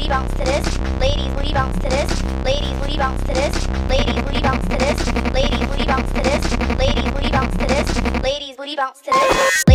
booty bounce to this. Ladies booty bounce to this. Ladies booty bounce to this. Ladies booty bounce to this. Ladies booty bounce to this. Ladies booty bounce to this. Ladies booty bounce to this.